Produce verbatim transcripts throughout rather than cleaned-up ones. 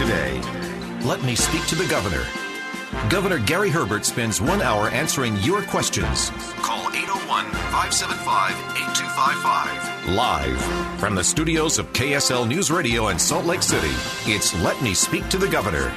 today. Let me speak to the governor. Governor Gary Herbert spends one hour answering your questions. Call eight oh one, five seven five, eight two five five. Live from the studios of K S L News Radio in Salt Lake City, it's Let Me Speak to the Governor.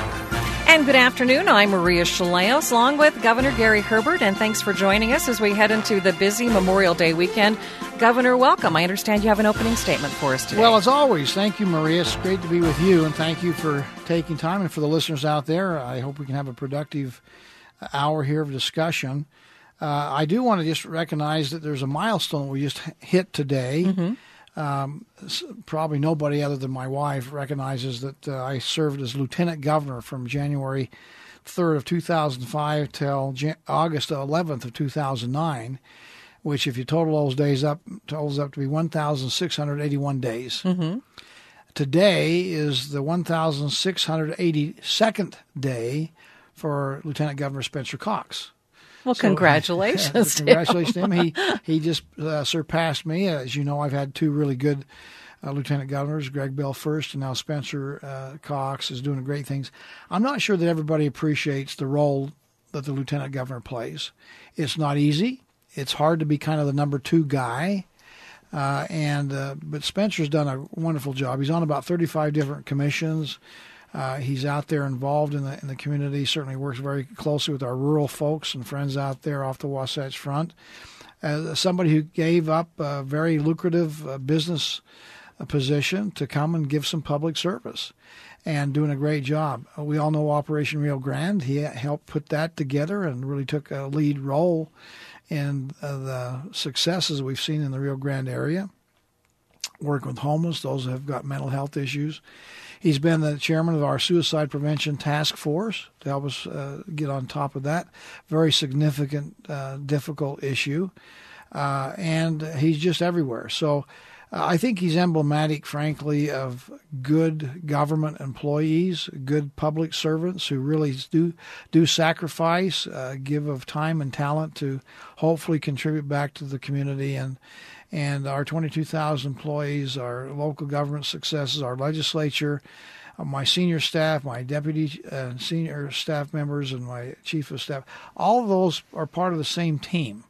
And good afternoon. I'm Maria Chaleos, along with Governor Gary Herbert, and thanks for joining us as we head into the busy Memorial Day weekend. Governor, welcome. I understand you have an opening statement for us today. Well, as always, thank you, Maria. It's great to be with you, and thank you for taking time. And for the listeners out there, I hope we can have a productive hour here of discussion. Uh, I do want to just recognize that there's a milestone we just hit today. Mm-hmm. Um, probably nobody other than my wife recognizes that uh, I served as lieutenant governor from January third of two thousand five till Jan- August eleventh of two thousand nine, which if you total those days up, totals up to be one thousand six hundred eighty-one days. Mm-hmm. Today is the one thousand six hundred eighty-second day for Lieutenant Governor Spencer Cox. Well, so, congratulations. congratulations to him. He, he just uh, surpassed me. As you know, I've had two really good uh, lieutenant governors, Greg Bell first, and now Spencer uh, Cox is doing great things. I'm not sure that everybody appreciates the role that the lieutenant governor plays. It's not easy. It's hard to be kind of the number two guy. Uh, and uh, but Spencer's done a wonderful job. He's on about thirty-five different commissions. Uh, he's out there involved in the in the community. Certainly works very closely with our rural folks and friends out there off the Wasatch Front. As somebody who gave up a very lucrative uh, business uh, position to come and give some public service, and doing a great job. Uh, we all know Operation Rio Grande. He helped put that together and really took a lead role in uh, the successes we've seen in the Rio Grande area. Working with homeless, those who have got mental health issues. He's been the chairman of our Suicide Prevention Task Force to help us uh, get on top of that very significant, uh, difficult issue. Uh, and he's just everywhere. So uh, I think he's emblematic, frankly, of good government employees, good public servants who really do, do sacrifice, uh, give of time and talent to hopefully contribute back to the community. And And our twenty-two thousand employees, our local government successes, our legislature, uh, my senior staff, my deputy uh, senior staff members, and my chief of staff, all of those are part of the same team.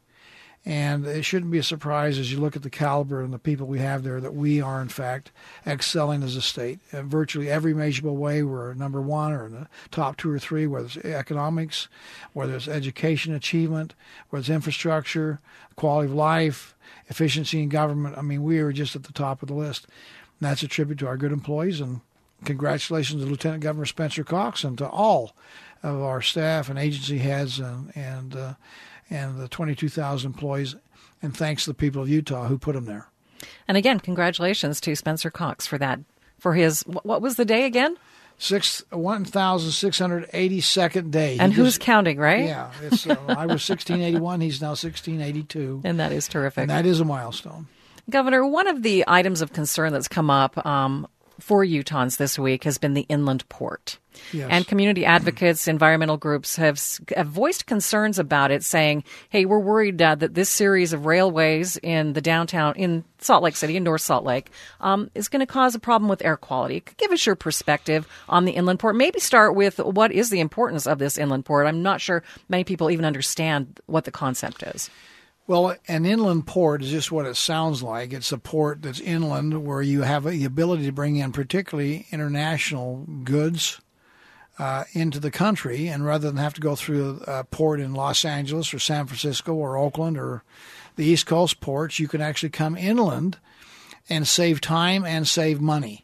And it shouldn't be a surprise as you look at the caliber and the people we have there that we are, in fact, excelling as a state. In virtually every measurable way, we're number one or in the top two or three, whether it's economics, whether it's education achievement, whether it's infrastructure, quality of life, efficiency in government. I mean, we are just at the top of the list. And that's a tribute to our good employees. And congratulations to Lieutenant Governor Spencer Cox and to all of our staff and agency heads and and uh, and the twenty-two thousand employees. And thanks to the people of Utah who put them there. And again, congratulations to Spencer Cox for that. For his, what was the day again? Six one thousand six hundred eighty-second day. And he who's just, counting, right? Yeah, it's uh, I was sixteen eighty-one. He's now sixteen eighty-two, and that is terrific. And that is a milestone. Governor, one of the items of concern that's come up um, for Utahns this week has been the inland port. Yes. And community advocates, environmental groups have, have voiced concerns about it, saying, hey, we're worried uh, that this series of railways in the downtown, in Salt Lake City, in North Salt Lake, um, is going to cause a problem with air quality. Give us your perspective on the inland port. Maybe start with what is the importance of this inland port. I'm not sure many people even understand what the concept is. Well, an inland port is just what it sounds like. It's a port that's inland where you have the ability to bring in particularly international goods uh, into the country. And rather than have to go through a port in Los Angeles or San Francisco or Oakland or the East Coast ports, you can actually come inland and save time and save money.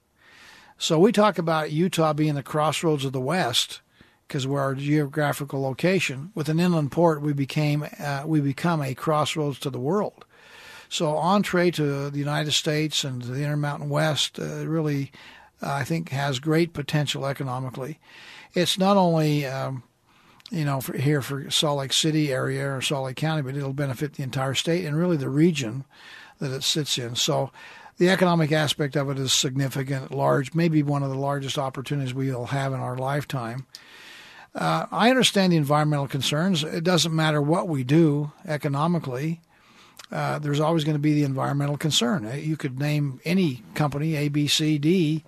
So we talk about Utah being the crossroads of the West because we're our geographical location. With an inland port, we became uh, we become a crossroads to the world. So entree to the United States and to the Intermountain West uh, really, uh, I think, has great potential economically. It's not only, um, you know, for here for Salt Lake City area or Salt Lake County, but it'll benefit the entire state and really the region that it sits in. So the economic aspect of it is significant, large, maybe one of the largest opportunities we'll have in our lifetime. Uh, I understand the environmental concerns. It doesn't matter what we do economically. Uh, there's always going to be the environmental concern. You could name any company, A, B, C, D,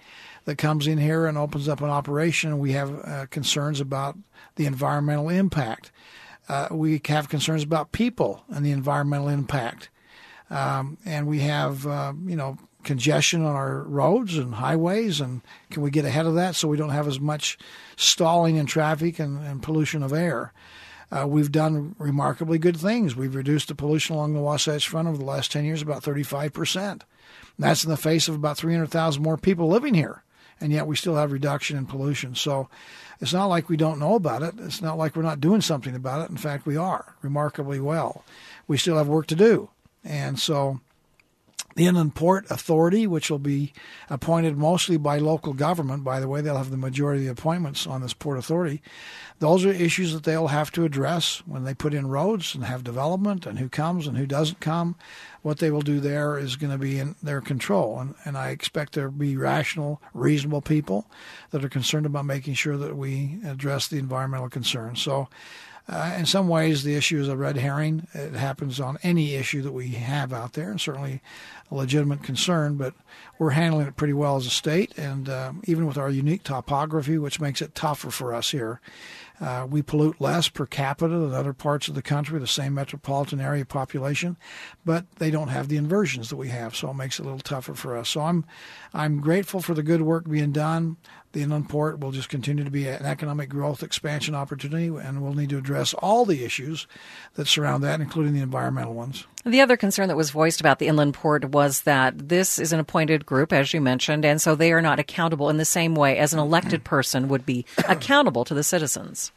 that comes in here and opens up an operation. We have uh, concerns about the environmental impact. Uh, we have concerns about people and the environmental impact. Um, and we have, uh, you know, congestion on our roads and highways, and can we get ahead of that so we don't have as much stalling in traffic and, and pollution of air? Uh, we've done remarkably good things. We've reduced the pollution along the Wasatch Front over the last ten years about thirty-five percent. And that's in the face of about three hundred thousand more people living here, and yet we still have reduction in pollution. So it's not like we don't know about it. It's not like we're not doing something about it. In fact, we are remarkably well. We still have work to do. And so the Inland Port Authority, which will be appointed mostly by local government, by the way, they'll have the majority of the appointments on this Port Authority. Those are issues that they'll have to address when they put in roads and have development and who comes and who doesn't come. What they will do there is going to be in their control. And, and I expect there to be rational, reasonable people that are concerned about making sure that we address the environmental concerns. So Uh, in some ways, the issue is a red herring. It happens on any issue that we have out there, and certainly a legitimate concern, but we're handling it pretty well as a state, and uh, even with our unique topography, which makes it tougher for us here. Uh, we pollute less per capita than other parts of the country, the same metropolitan area population, but they don't have the inversions that we have, so it makes it a little tougher for us. So I'm I'm grateful for the good work being done. The Inland Port will just continue to be an economic growth expansion opportunity, and we'll need to address all the issues that surround that, including the environmental ones. The other concern that was voiced about the Inland Port was that this is an appointed group, as you mentioned, and so they are not accountable in the same way as an elected person would be accountable to the citizens.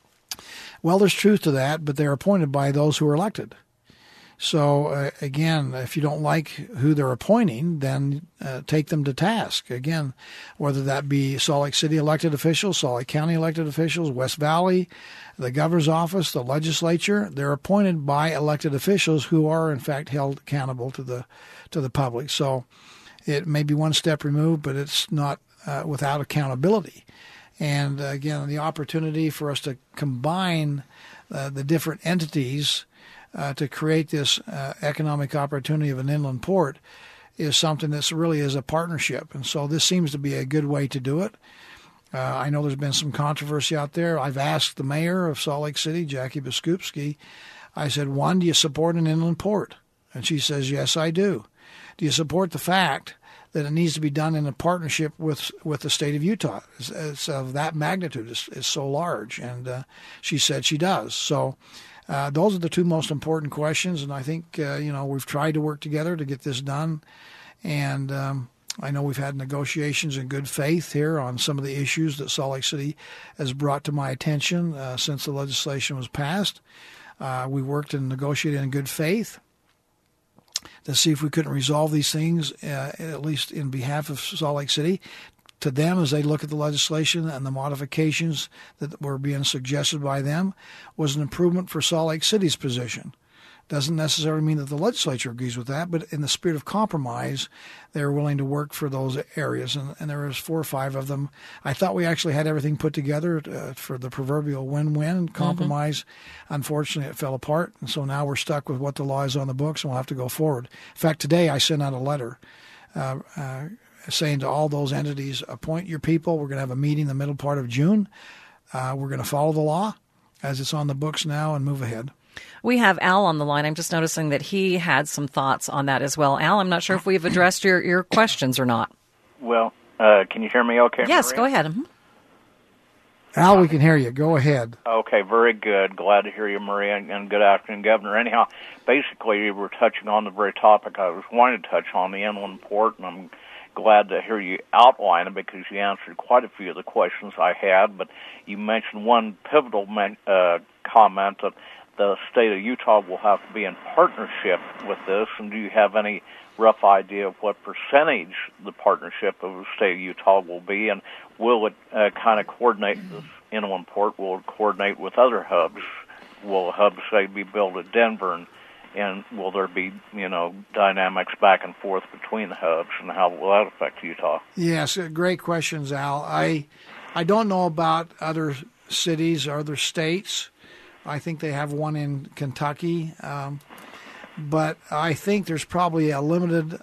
Well, there's truth to that, but they're appointed by those who are elected. So, uh, again, if you don't like who they're appointing, then uh, take them to task. Again, whether that be Salt Lake City elected officials, Salt Lake County elected officials, West Valley, the governor's office, the legislature, they're appointed by elected officials who are, in fact, held accountable to the to the public. So it may be one step removed, but it's not uh, without accountability. And, uh, again, the opportunity for us to combine uh, the different entities Uh, to create this uh, economic opportunity of an inland port is something that's really is a partnership. And so this seems to be a good way to do it. Uh, I know there's been some controversy out there. I've asked the mayor of Salt Lake City, Jackie Biskupski, I said, one, do you support an inland port? And she says, yes, I do. Do you support the fact that it needs to be done in a partnership with with the state of Utah? It's, it's of that magnitude. It's, it's so large. And uh, she said she does. So Uh, those are the two most important questions, and I think, uh, you know, we've tried to work together to get this done. And um, I know we've had negotiations in good faith here on some of the issues that Salt Lake City has brought to my attention uh, since the legislation was passed. Uh, we worked and negotiated in good faith to see if we couldn't resolve these things, uh, at least in behalf of Salt Lake City, to them as they look at the legislation and the modifications that were being suggested by them was an improvement for Salt Lake City's position. Doesn't necessarily mean that the legislature agrees with that, but in the spirit of compromise, they're willing to work for those areas, and, and there was four or five of them. I thought we actually had everything put together uh, for the proverbial win-win compromise. Mm-hmm. Unfortunately, it fell apart, and so now we're stuck with what the law is on the books, and we'll have to go forward. In fact, today I sent out a letter uh, uh, saying to all those entities, appoint your people. We're going to have a meeting the middle part of June. Uh, we're going to follow the law as it's on the books now and move ahead. We have Al on the line. I'm just noticing that he had some thoughts on that as well. Al, I'm not sure if we've addressed your, your questions or not. Well, uh, can you hear me okay, Yes, Maria? go ahead. Mm-hmm. Al, we can hear you. Go ahead. Okay, very good. Glad to hear you, Maria, and good afternoon, Governor. Anyhow, basically, you were touching on the very topic I was wanting to touch on, the inland port, and I'm glad to hear you outline it because you answered quite a few of the questions I had, but you mentioned one pivotal men, uh, comment that the state of Utah will have to be in partnership with this, and do you have any rough idea of what percentage the partnership of the state of Utah will be, and will it uh, kind of coordinate this inland port? Will it coordinate with other hubs? Will hubs, say, be built at Denver, and And will there be, you know, dynamics back and forth between the hubs, and how will that affect Utah? Yes, great questions, Al. I I don't know about other cities or other states. I think they have one in Kentucky. Um, but I think there's probably a limited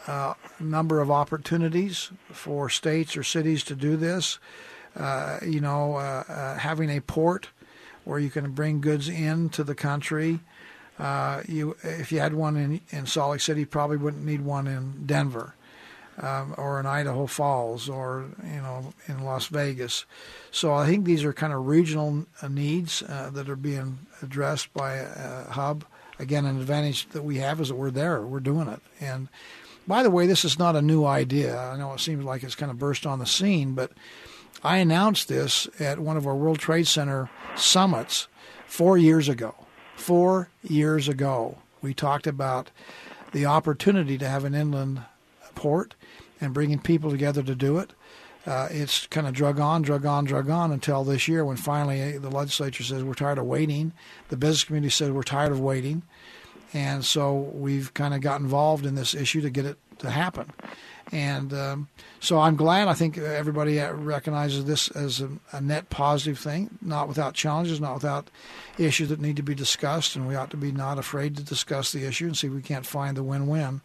uh, number of opportunities for states or cities to do this. Uh, you know, uh, uh, having a port where you can bring goods into the country. Uh, you, if you had one in, in Salt Lake City, you probably wouldn't need one in Denver, um, or in Idaho Falls, or you know, in Las Vegas. So I think these are kind of regional needs uh, that are being addressed by a hub. Again, an advantage that we have is that we're there, we're doing it. And by the way, this is not a new idea. I know it seems like it's kind of burst on the scene, but I announced this at one of our World Trade Center summits four years ago. Four years ago, we talked about the opportunity to have an inland port and bringing people together to do it. Uh, it's kind of drug on, drug on, drug on until this year when finally the legislature says we're tired of waiting. The business community says we're tired of waiting. And so we've kind of got involved in this issue to get it to happen. And um, so I'm glad. I think everybody recognizes this as a, a net positive thing, not without challenges, not without issues that need to be discussed, and we ought to be not afraid to discuss the issue and see if we can't find the win-win.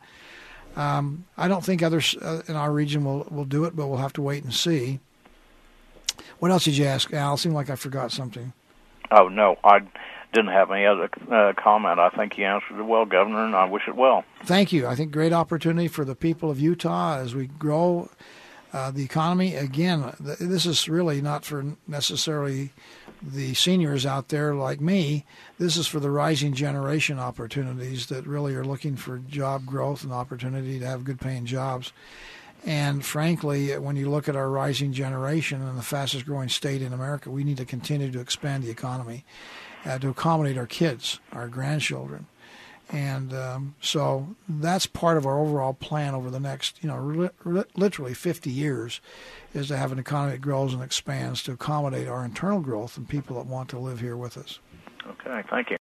Um, I don't think others uh, in our region will, will do it, but we'll have to wait and see. What else did you ask, Al? It seemed like I forgot something. Oh, no, I didn't have any other uh, comment. I think you answered it well, Governor, and I wish it well. Thank you. I think great opportunity for the people of Utah as we grow uh, the economy. Again, th- this is really not for necessarily the seniors out there like me. This is for the rising generation opportunities that really are looking for job growth and opportunity to have good paying jobs. And frankly, when you look at our rising generation and the fastest growing state in America, we need to continue to expand the economy uh, to accommodate our kids, our grandchildren. And um, so that's part of our overall plan over the next, you know, li- li- literally fifty years, is to have an economy that grows and expands to accommodate our internal growth and people that want to live here with us. Okay, thank you.